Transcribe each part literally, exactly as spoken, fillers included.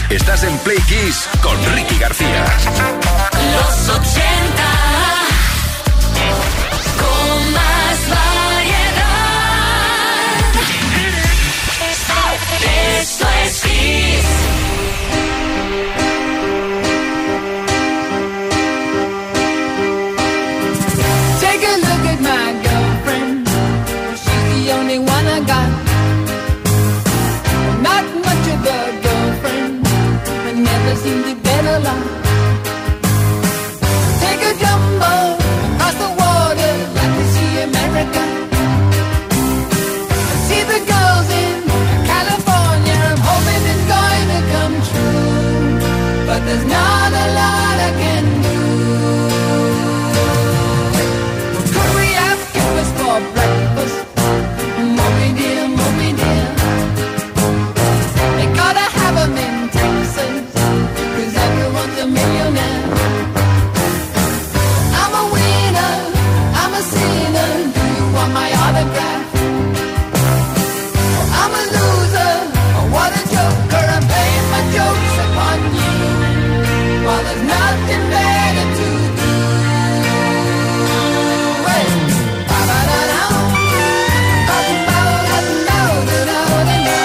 Estás en Play Kiss con Ricky García. Los ochenta con más variedad. Esto es Kiss. Take a look at my girlfriend. She's the only one I got. Not much of a girlfriend, but never seem to get along. Take a jumbo across the water, like to see America. See the girls in California, I'm hoping it's going to come true, but there's not a lot I can do. Could we have breakfast for breakfast? Mommy dear, mommy dear. They gotta have them in Texas, 'cause everyone's a millionaire. I'm a winner, I'm a sinner, do you want my autograph? I'm a loser, what a joker, I'm playing my jokes upon you, while there's nothing better to do. Hey, ba-ba-da-da, ba-ba-da-da-da-da-da-da-da.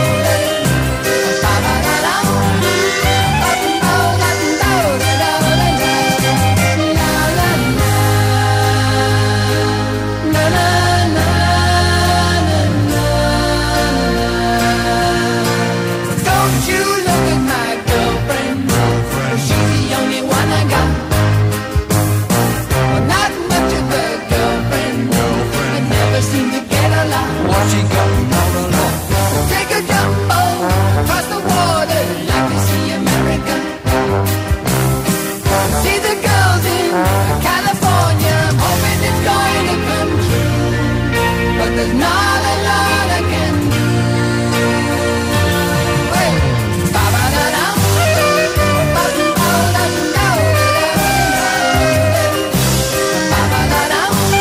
Take a jumbo across the water, like to see America. See the girls in California, I'm hoping it's going to come true, but there's not a lot I can do. Hey, ba-ba-da-da, ba-ba-da-da-da-da-da. Ba-ba-da-da,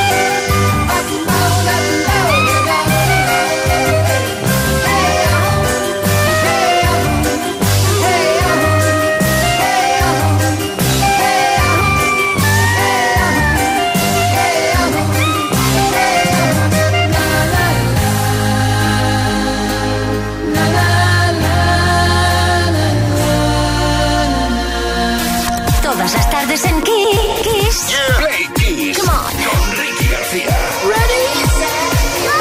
Todas las tardes en Kiss. Yeah. Play Kiss Come on. con Ricky García. Ready, set, go.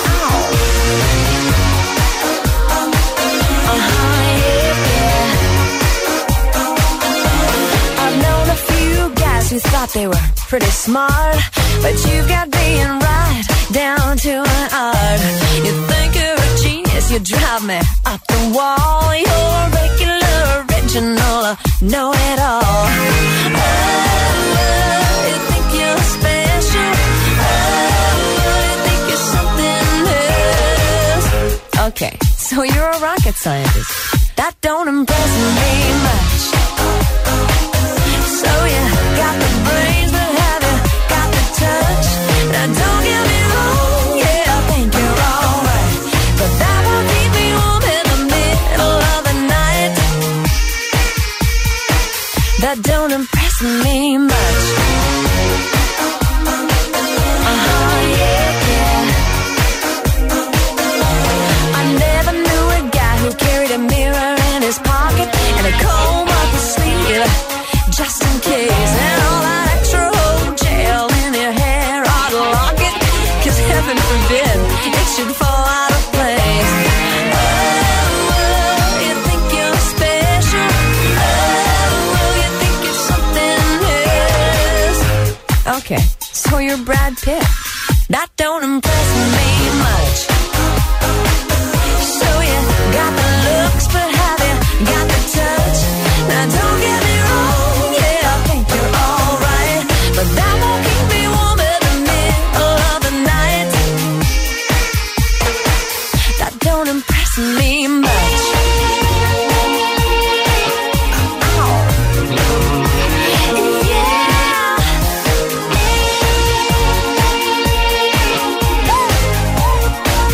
Uh-huh, yeah, yeah. I've known a few guys who thought they were pretty smart, but you've got being right down to an art. You think you're a genius, you drive me up the wall. You're regular, original, uh, know-it-all. Oh, you think you're special. Oh, you think you're something else. Okay, so you're a rocket scientist. That don't impress me much. So you got the brains, but have you got the touch? Now don't get me wrong, yeah, I think you're alright, but that won't keep me warm in the middle of the night. That don't impress me much. Uh-huh, yeah, yeah. I never knew a guy who carried a mirror in his pocket and a comb up his sleeve, just in case. And all that extra old gel in your hair ought to lock it, 'cause heaven forbid it should fall out of place. Oh, you think you're special. Oh, you think you're something else. Okay, so you're Brad Pitt. That don't impress me much. So you got the looks, but have you got the touch? Now don't get me wrong, yeah, I think you're alright, but that won't keep me warm in the middle of the night. That don't impress me much. Yeah.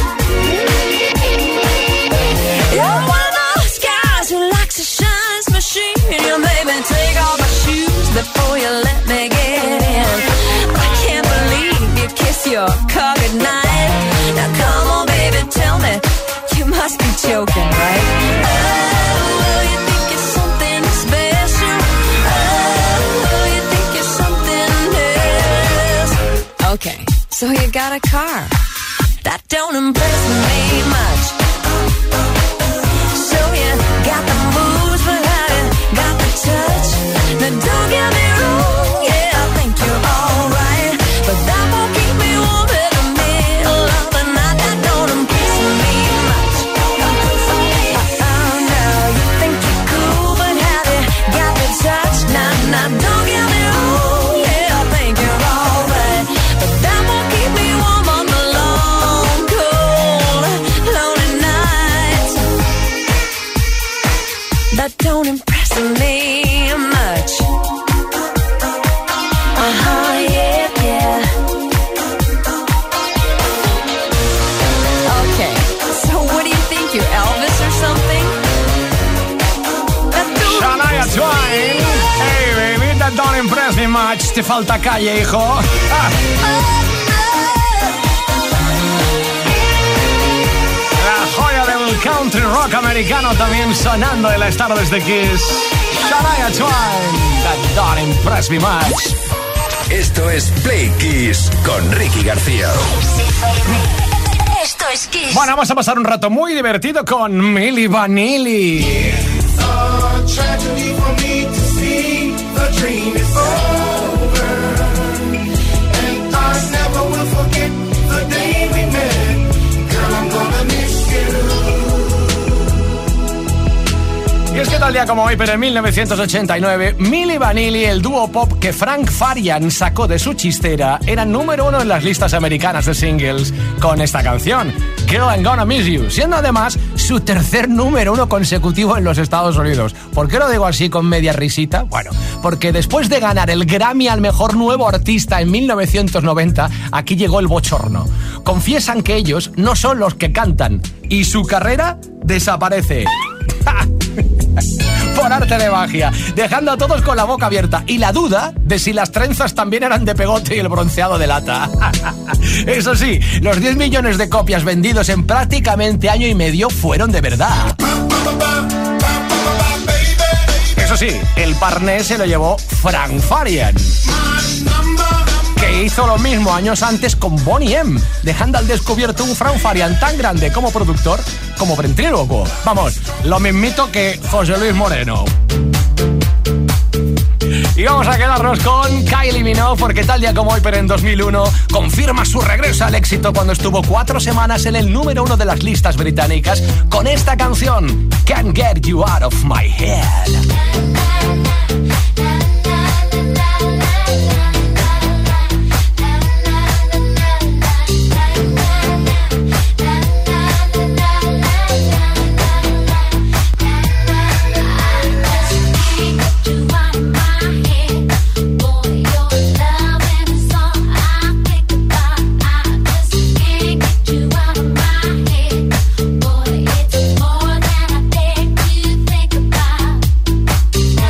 and take off my shoes before you let me get in. I can't believe you kiss your car goodnight. Now come on, baby, tell me, you must be joking, right? Oh, you think you're something special? Oh, you think you're something else? Okay, so you got a car. That don't impress me much. So you got the moves, but I got the touch. Now don't get me wrong, yeah, I think you're alright, but that won't keep me warm in the middle of the night. That don't impress me much. Oh no, you think you're cool, but have you got the touch? Nah, nah, don't get me wrong, yeah, I think you're alright, but that won't keep me warm on the long, cold, lonely nights. That don't impress me much. Uh-huh, yeah, yeah. Okay, so what do you think, you're Elvis or something? That don't Shania Twain. Hey, baby, that don't impress me much. Te falta calle, hijo. Ah. La joya del country rock americano también sonando en las tardes de Kiss. Shania Twain. That don't impress me much. Esto es Play Kiss con Ricky García. Esto es Kiss. Bueno, vamos a pasar un rato muy divertido con Milli Vanilli. A tragedy for me to see the dream is over, and I never will forget the day we met. Girl, I'm gonna miss you. Y es que tal día como hoy, pero en mil novecientos ochenta y nueve, Milli Vanilli, el dúo pop que Frank Farian sacó de su chistera, era número uno en las listas americanas de singles con esta canción, Girl, I'm Gonna Miss You, siendo además su tercer número uno consecutivo en los Estados Unidos. ¿Por qué lo digo así con media risita? Bueno, porque después de ganar el Grammy al mejor nuevo artista en mil novecientos noventa, aquí llegó el bochorno. Confiesan que ellos no son los que cantan y su carrera desaparece. Por arte de magia, dejando a todos con la boca abierta y la duda de si las trenzas también eran de pegote y el bronceado de lata. Eso sí, los diez millones de copias vendidos en prácticamente año y medio fueron de verdad. Eso sí, el parné se lo llevó Frank Farian, que hizo lo mismo años antes con Boney M, dejando al descubierto un Frank Farian tan grande como productor como ventrílocuo. Vamos, lo mismito que José Luis Moreno. Y vamos a quedarnos con Kylie Minogue, porque tal día como hoy, pero en dos mil uno, confirma su regreso al éxito cuando estuvo cuatro semanas en el número uno de las listas británicas con esta canción, Can't Get You Out of My Head. Boy, it's more than I think you think about.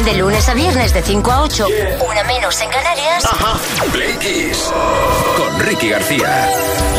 De lunes a viernes de cinco a ocho, una menos en Canarias. Ajá. Play Kiss con Ricky García.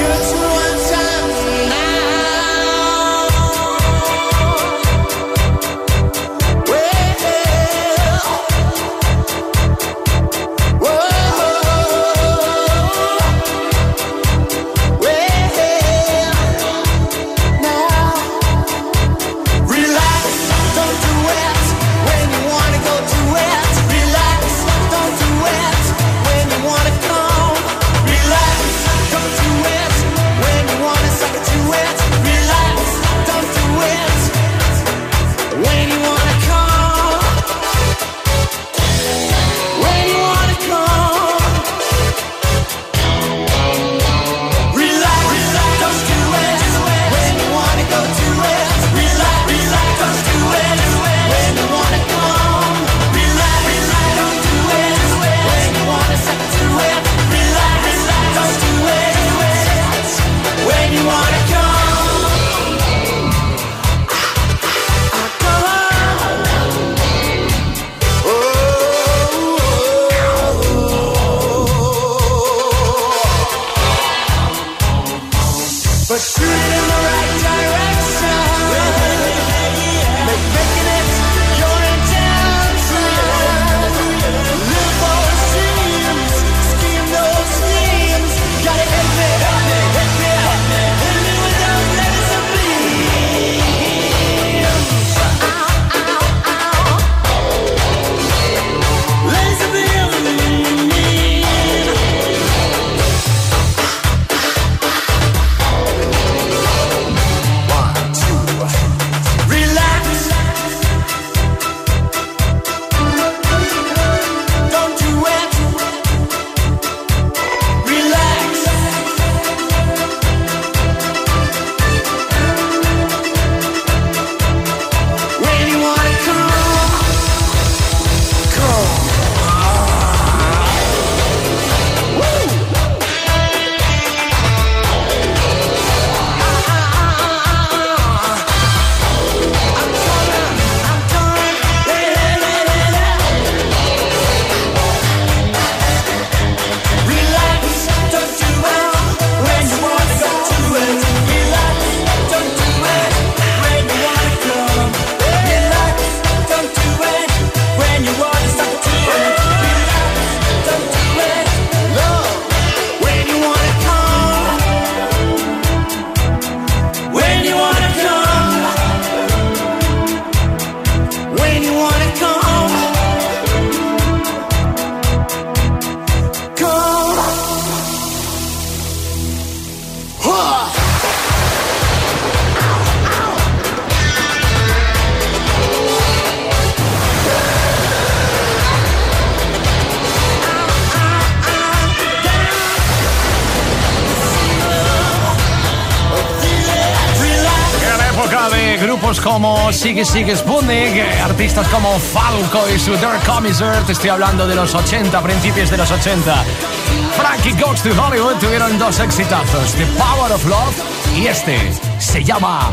Como Sigue Sigue Sputnik, artistas como Falco y su Dirk Commissar. Te estoy hablando de los ochenta, principios de los ochenta. Frankie Goes to Hollywood tuvieron dos exitazos, The Power of Love y este se llama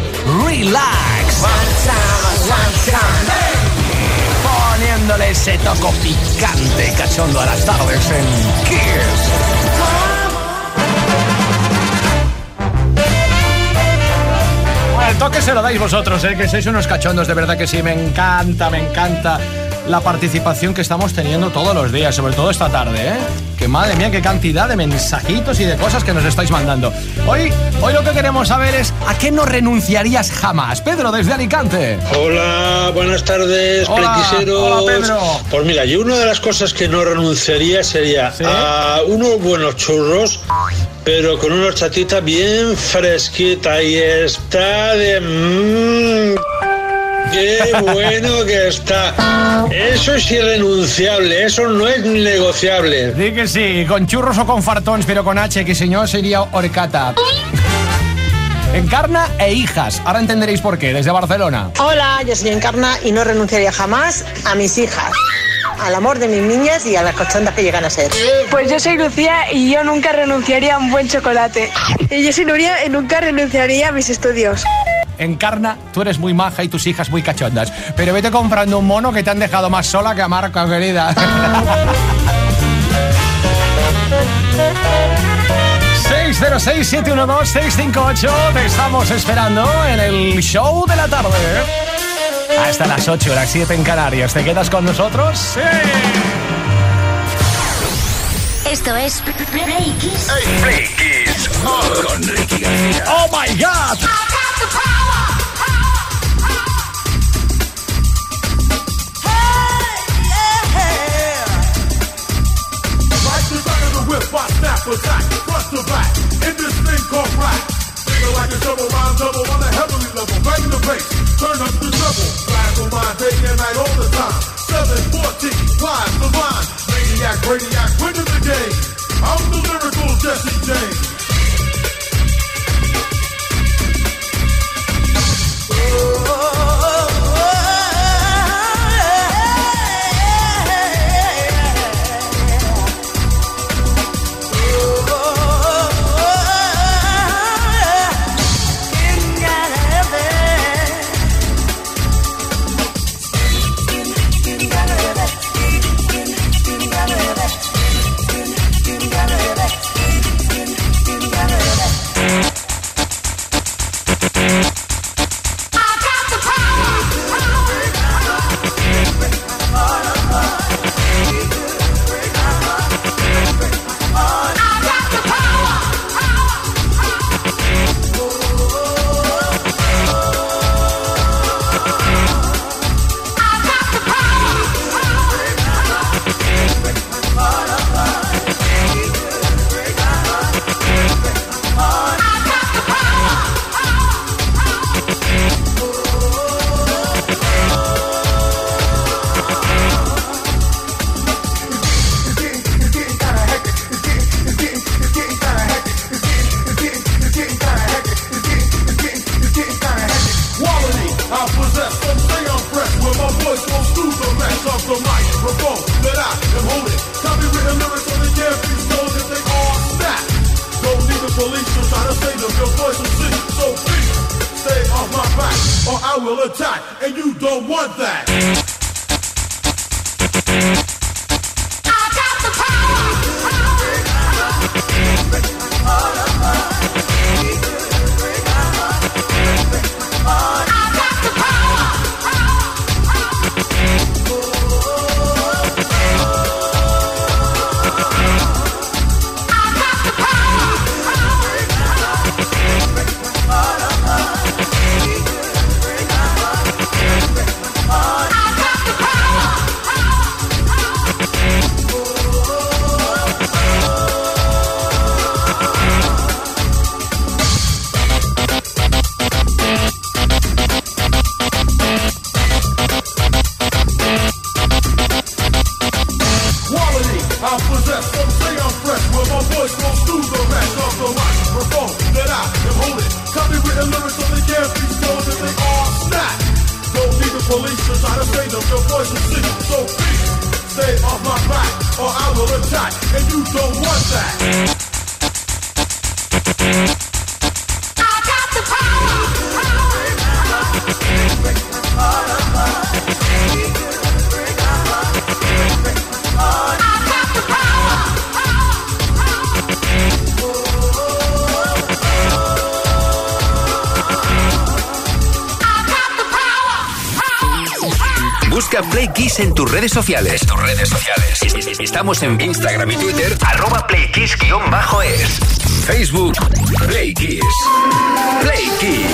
Relax. Poniéndole ese toco picante cachondo a las tardes en Kiss. El toque se lo dais vosotros, ¿eh? Que sois unos cachondos, de verdad que sí. Me encanta, me encanta la participación que estamos teniendo todos los días, sobre todo esta tarde, ¿eh? Que madre mía, qué cantidad de mensajitos y de cosas que nos estáis mandando. Hoy, hoy lo que queremos saber es ¿a qué no renunciarías jamás? Pedro, desde Alicante. Hola, buenas tardes, plequiseros. Hola, Pedro. Pues mira, yo una de las cosas que no renunciaría sería ¿sí? a unos buenos churros, pero con una horchatita bien fresquita y está de... Mmm, ¡qué bueno que está! Eso es irrenunciable, eso no es negociable. Di que sí, con churros o con fartons, pero con H, que señor sería horcata. Encarna e hijas, ahora entenderéis por qué, desde Barcelona. Hola, yo soy Encarna y no renunciaría jamás a mis hijas, al amor de mis niñas y a las cachondas que llegan a ser. Pues yo soy Lucía y yo nunca renunciaría a un buen chocolate. Y yo soy Nuria y nunca renunciaría a mis estudios. Encarna, tú eres muy maja y tus hijas muy cachondas, pero vete comprando un mono que te han dejado más sola que a Marco, querida. seis cero seis, siete uno dos, seis cinco ocho. Te estamos esperando en el show de la tarde. Hasta las ocho, las siete en Canarias. ¿Te quedas con nosotros? ¡Sí! Esto es Play Kiss. Hey, Play Kiss. Oh, con Ricky García. ¡Oh, my God! I snap attack, front to back, in this thing called rap. Feel like a double rhyme double on a heavenly level. Bang the bass, turn up the treble. Flash on mine, day and night all the time. seven fourteen, live the line. Maniac, radiac, winning the game. I'm the lyrical Jesse James. Busca Play Kiss en tus redes sociales. En tus redes sociales. Estamos en Instagram y Twitter, arroba Play Kiss-es. Facebook, Play Kiss. Play Kiss.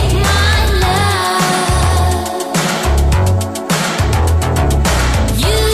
You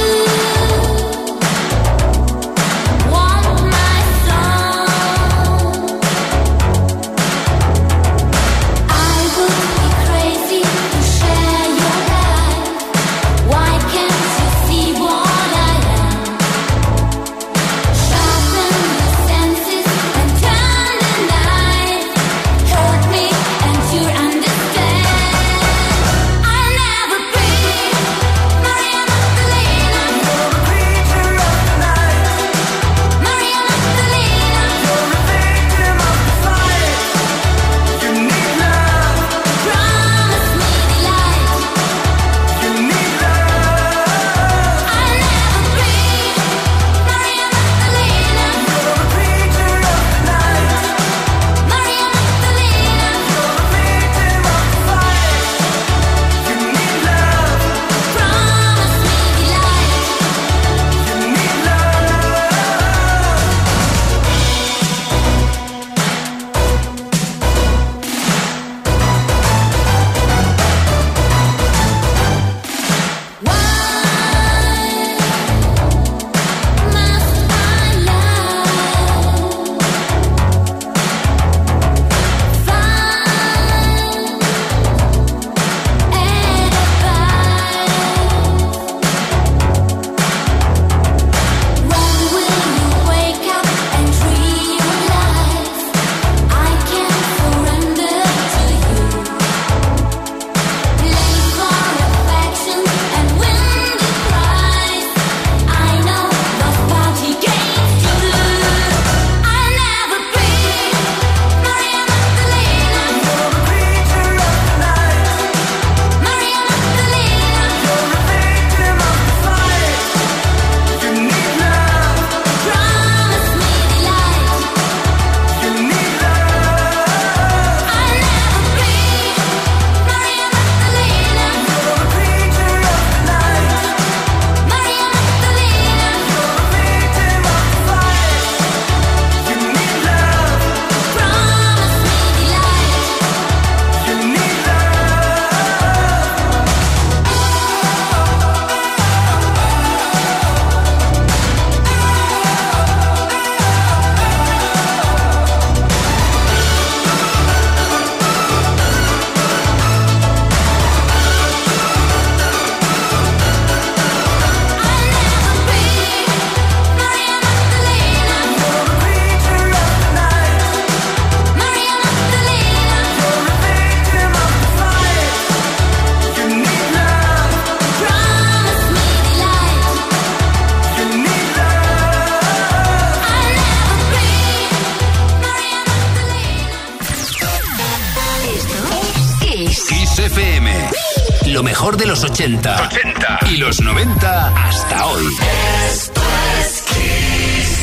mejor de los ochenta, ochenta y los noventa hasta hoy. Esto es Kiss.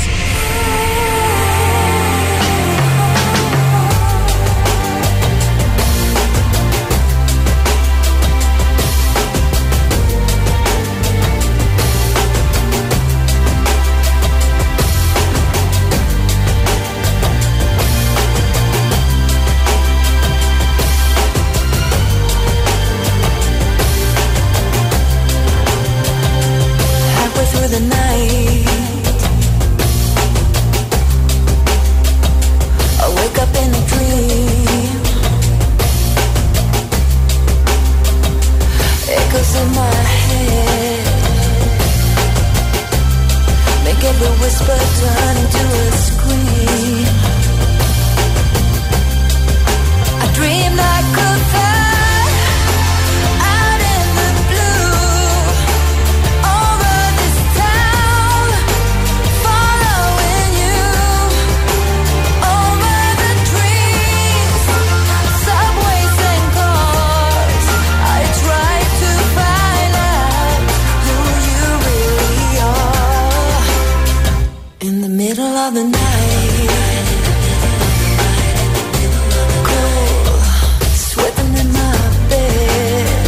The night, I wake up in a dream. Echoes in my head make every whisper turn into a scream. I dreamed I could fly of the night, cold, sweating in my bed,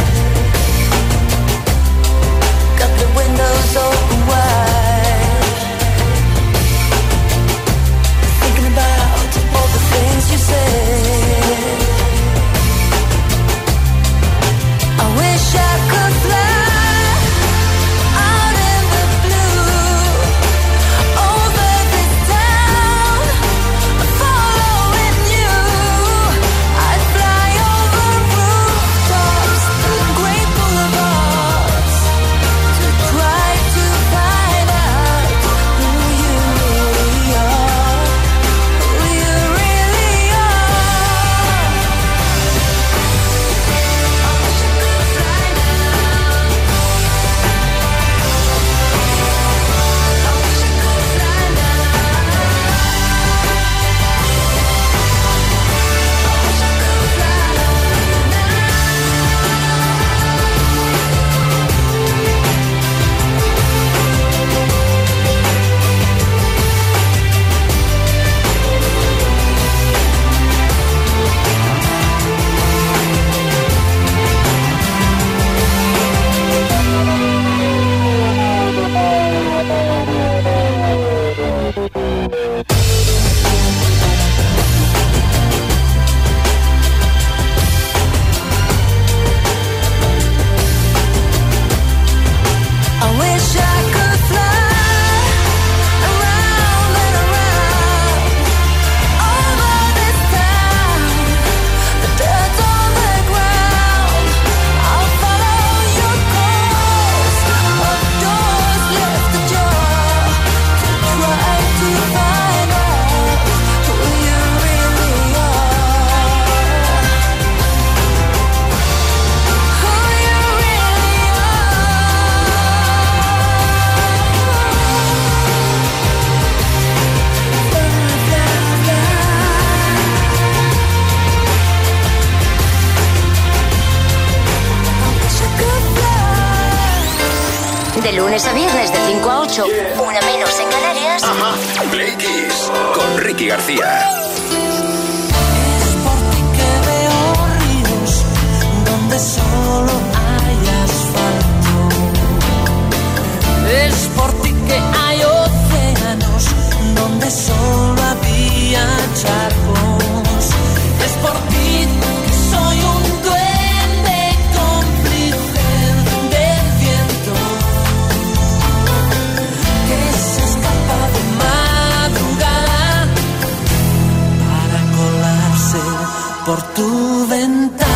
got the windows open wide, thinking about all the things you said. I wish I could fly A viernes de cinco a ocho, una menos en Canarias. Ajá. Play Kiss con Ricky García. Es por ti que veo ríos donde solo hay asfalto. Es por ti que hay océanos donde solo había charcos. Es por ti que soy un duende cómplice del viento que se escapa de madrugada para colarse por tu ventana.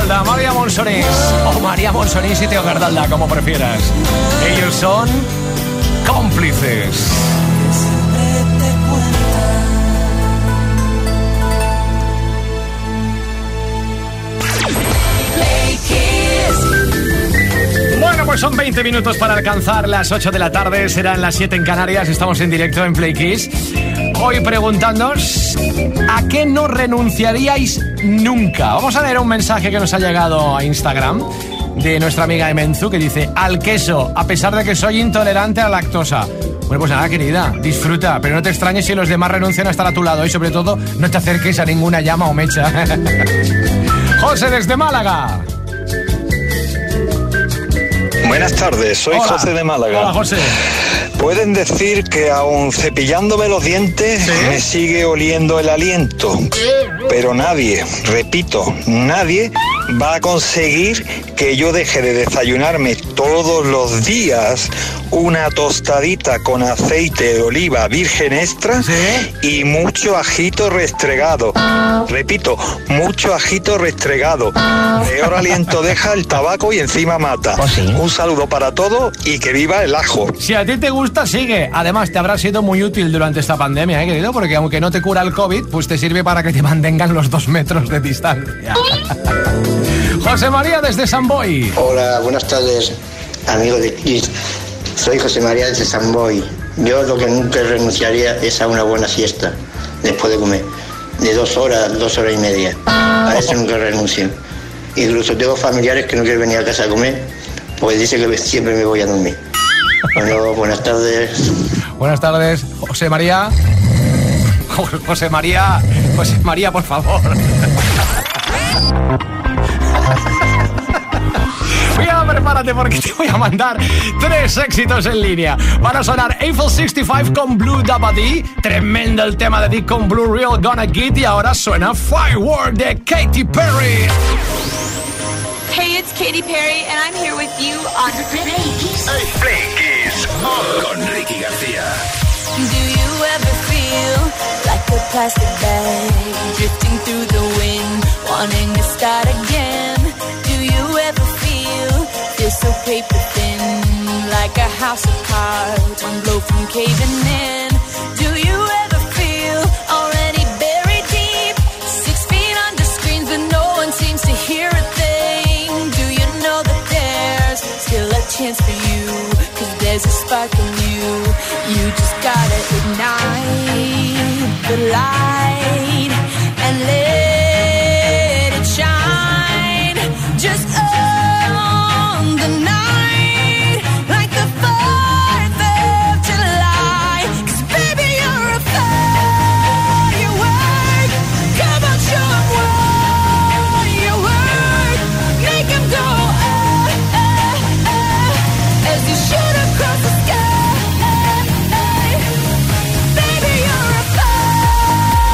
Gardalda, María Monsonís o María Monsonís y Teo Gardalda, como prefieras. Ellos son Cómplices. Bueno, pues son veinte minutos para alcanzar las ocho de la tarde, serán las siete en Canarias, estamos en directo en Play Kiss. Hoy preguntándoos, ¿a qué no renunciaríais nunca? Vamos a leer un mensaje que nos ha llegado a Instagram de nuestra amiga Emenzu, que dice: al queso, a pesar de que soy intolerante a la lactosa. Bueno, pues nada, querida, disfruta, pero no te extrañes si los demás renuncian a estar a tu lado y sobre todo no te acerques a ninguna llama o mecha. José desde Málaga. Buenas tardes, soy Hola. José de Málaga. Hola, José. Pueden decir que aun cepillándome los dientes, ¿sí?, me sigue oliendo el aliento. Pero nadie, repito, nadie va a conseguir que yo deje de desayunarme todos los días una tostadita con aceite de oliva virgen extra, ¿sí?, y mucho ajito restregado. Repito, mucho ajito restregado. Peor aliento deja el tabaco y encima mata. ¿Oh, sí? Un saludo para todos y que viva el ajo. Si a ti te gusta, sigue. Además, te habrá sido muy útil durante esta pandemia, ¿eh, querido? Porque aunque no te cura el COVID, pues te sirve para que te mantengan los dos metros de distancia. José María desde San Boy. Hola, buenas tardes, amigo de Kiss. Soy José María desde San Boy. Yo lo que nunca renunciaría es a una buena siesta después de comer. De dos horas, dos horas y media. A eso nunca renuncio. Incluso tengo familiares que no quieren venir a casa a comer, pues dice que siempre me voy a dormir. Bueno, buenas tardes. Buenas tardes, José María. José María, José María, por favor. Mira, prepárate porque te voy a mandar tres éxitos en línea. Van a sonar Eiffel sesenta y cinco con Blue Dabadi, tremendo el tema de Dick con Blue Real Gonna Get, y ahora suena Firework de Katy Perry. Hey, it's Katy Perry, and I'm here with you on Play Kiss. Play Kiss con Ricky García. Do you ever feel like a plastic bag drifting through the wind, wanting to start again? Do you ever feel feel so paper thin, like a house of cards, one blow from caving in? Do you ever feel already buried deep, six feet under screens but no one seems to hear a thing? Do you know that there's still a chance for you, 'cause there's a spark in you? You just gotta ignite the light and let it shine. Just own the night like the fourth of July. 'Cause baby, you're a firework. Come on, show 'em what you work. Make 'em go oh, oh, oh, as you shoot across the sky. Baby, you're a firework.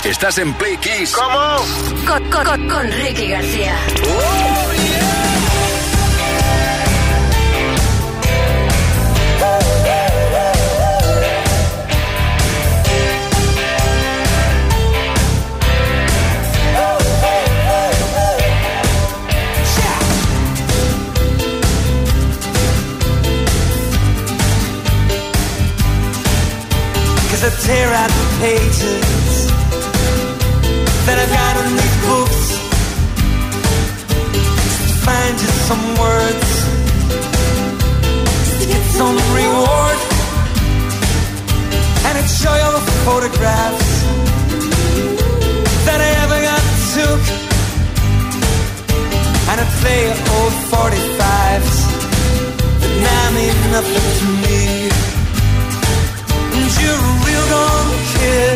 Estás en Play Kiss. ¿Cómo? Con, con, con, con Ricky García. Oh, yeah. I tear out the pages that I've got in these books to find just some words to get some reward, and I'd show you all the photographs that I ever got took, and I'd play you old forty-fives that now mean nothing to me. You're a real gone kid.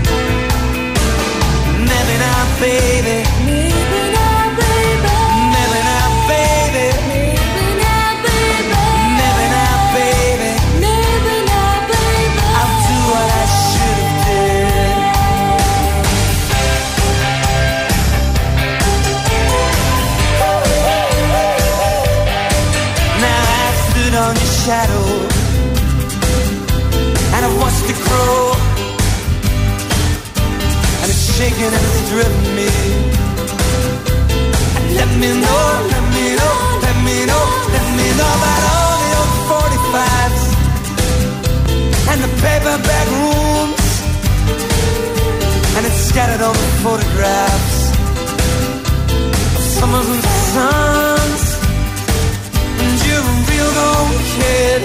Maybe not, baby. Maybe not, baby. Maybe not, baby. Maybe not, baby. Maybe not, baby. Maybe not, baby. I'll do what I should have did. Now I stood on your shadow, and I've watched it grow, and it's shaking and it's driven me. And let me know, let me know, let me know, let me know about all the old forty-fives and the paperback rooms, and it's scattered on the photographs of summers and suns. And you're a real old kid.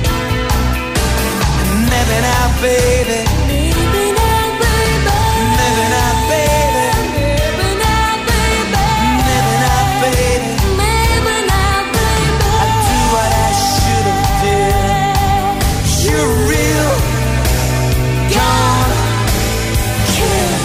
Maybe not, baby. Maybe not, baby. Maybe not, baby. Maybe not, baby. Maybe not, baby. Maybe not, baby. I do what I should have did. You're real gone kid.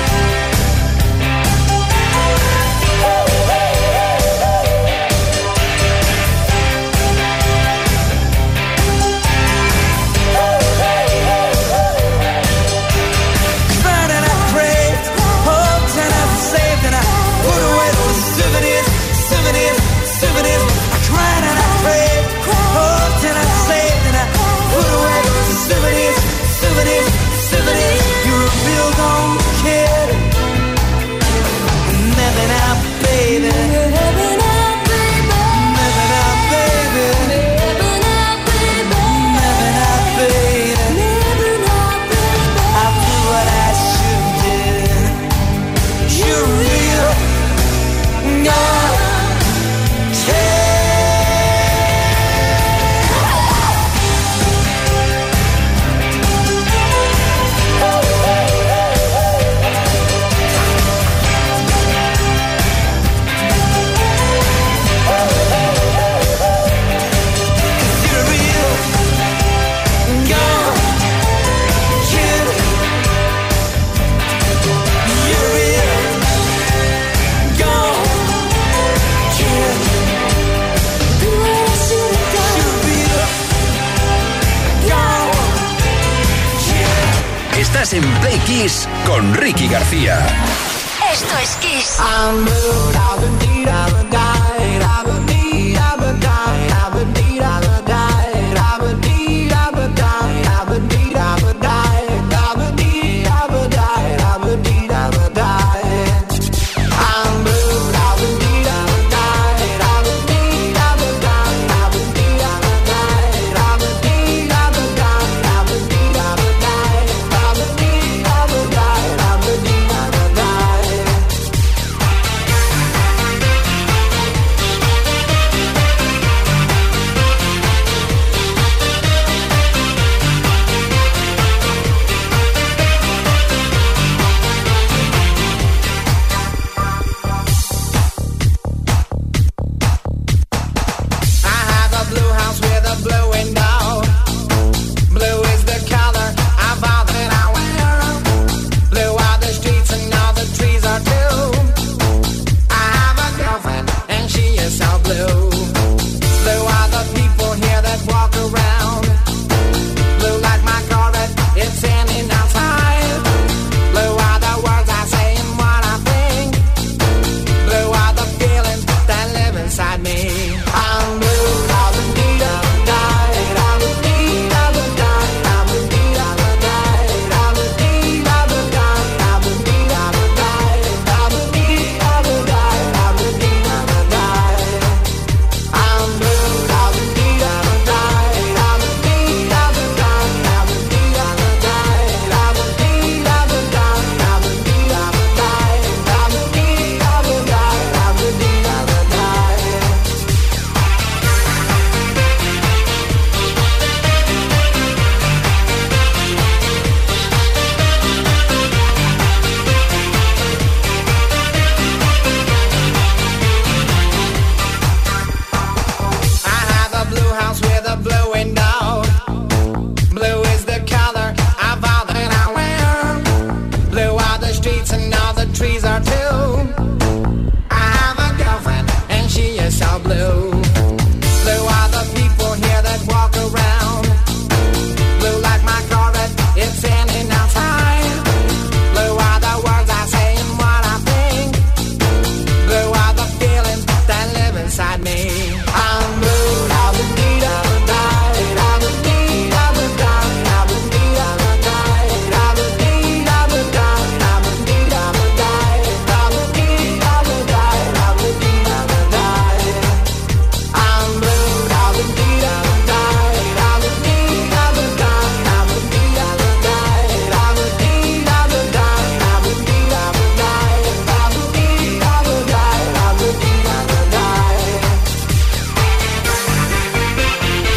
Estás en Play Kiss con Ricky García. Esto es Kiss.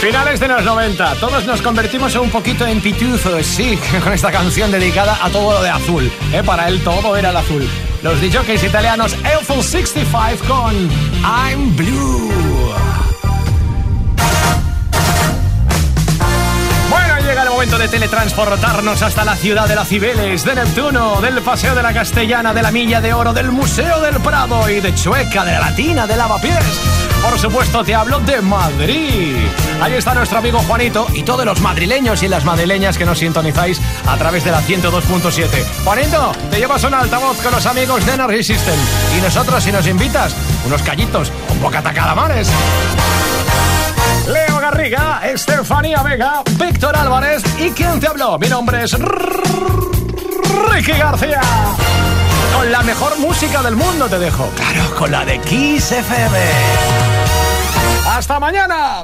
Finales de los noventa, todos nos convertimos un poquito en pitufos, sí, con esta canción dedicada a todo lo de azul. ¿eh? Para él todo era el azul. Los D Js italianos Eiffel sesenta y cinco con I'm Blue. Bueno, llega el momento de teletransportarnos hasta la ciudad de las Cibeles, de Neptuno, del Paseo de la Castellana, de la Milla de Oro, del Museo del Prado y de Chueca, de la Latina, de Lavapiés. Por supuesto, te hablo de Madrid. Ahí está nuestro amigo Juanito y todos los madrileños y las madrileñas que nos sintonizáis a través de la ciento dos punto siete. Juanito, te llevas un altavoz con los amigos de Energy System. Y nosotros, si nos invitas, unos callitos, un bocata calamares. Leo Garriga, Estefanía Vega, Víctor Álvarez y ¿quién te habló? Mi nombre es Ricky García. Con la mejor música del mundo te dejo. Claro, con la de Kiss F M. ¡Hasta mañana!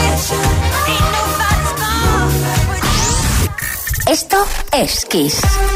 Esto es Kiss.